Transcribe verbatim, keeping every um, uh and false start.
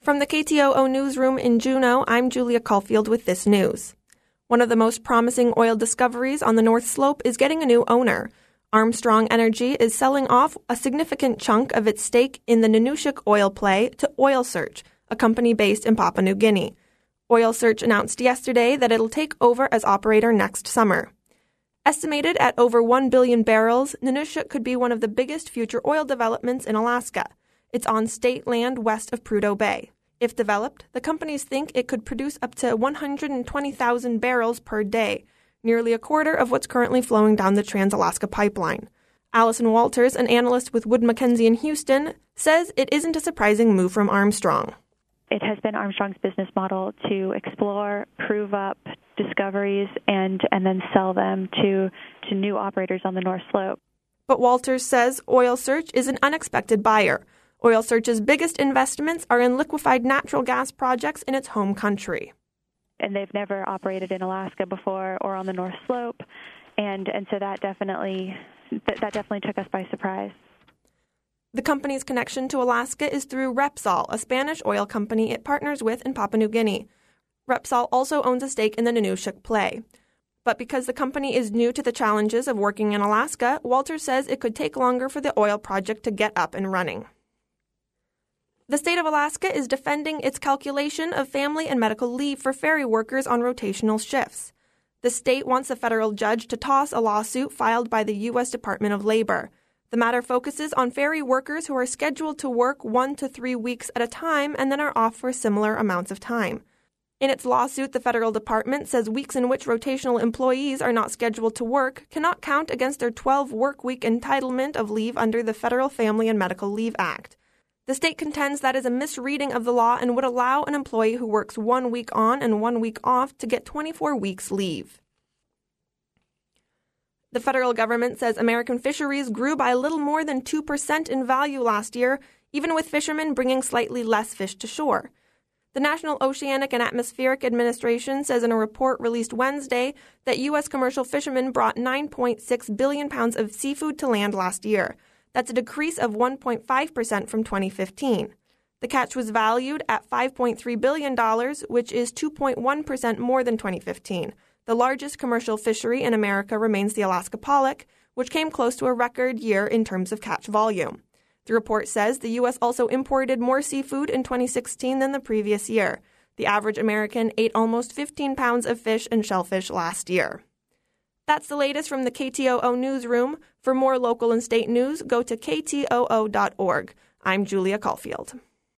From the K T O O newsroom in Juneau, I'm Julia Caulfield with this news. One of the most promising oil discoveries on the North Slope is getting a new owner. Armstrong Energy is selling off a significant chunk of its stake in the Nunnushuk oil play to Oil Search, a company based in Papua New Guinea. Oil Search announced yesterday that it'll take over as operator next summer. Estimated at over one billion barrels, Nunnushuk could be one of the biggest future oil developments in Alaska. It's on state land west of Prudhoe Bay. If developed, the companies think it could produce up to one hundred twenty thousand barrels per day, nearly a quarter of what's currently flowing down the Trans-Alaska Pipeline. Allison Walters, an analyst with Wood Mackenzie in Houston, says it isn't a surprising move from Armstrong. It has been Armstrong's business model to explore, prove up discoveries, and, and then sell them to, to new operators on the North Slope. But Walters says Oil Search is an unexpected buyer. Oil Search's biggest investments are in liquefied natural gas projects in its home country. And they've never operated in Alaska before or on the North Slope, and, and so that definitely that, that definitely took us by surprise. The company's connection to Alaska is through Repsol, a Spanish oil company it partners with in Papua New Guinea. Repsol also owns a stake in the Nunnushuk play. But because the company is new to the challenges of working in Alaska, Walters says it could take longer for the oil project to get up and running. The state of Alaska is defending its calculation of family and medical leave for ferry workers on rotational shifts. The state wants a federal judge to toss a lawsuit filed by the U S Department of Labor. The matter focuses on ferry workers who are scheduled to work one to three weeks at a time and then are off for similar amounts of time. In its lawsuit, the federal department says weeks in which rotational employees are not scheduled to work cannot count against their twelve-work-week entitlement of leave under the Federal Family and Medical Leave Act. The state contends that is a misreading of the law and would allow an employee who works one week on and one week off to get twenty-four weeks leave. The federal government says American fisheries grew by a little more than two percent in value last year, even with fishermen bringing slightly less fish to shore. The National Oceanic and Atmospheric Administration says in a report released Wednesday that U S commercial fishermen brought nine point six billion pounds of seafood to land last year. That's a decrease of one point five percent from twenty fifteen. The catch was valued at five point three billion dollars, which is two point one percent more than twenty fifteen. The largest commercial fishery in America remains the Alaska pollock, which came close to a record year in terms of catch volume. The report says the U S also imported more seafood in twenty sixteen than the previous year. The average American ate almost fifteen pounds of fish and shellfish last year. That's the latest from the K T O O newsroom. For more local and state news, go to K T O O dot org. I'm Julia Caulfield.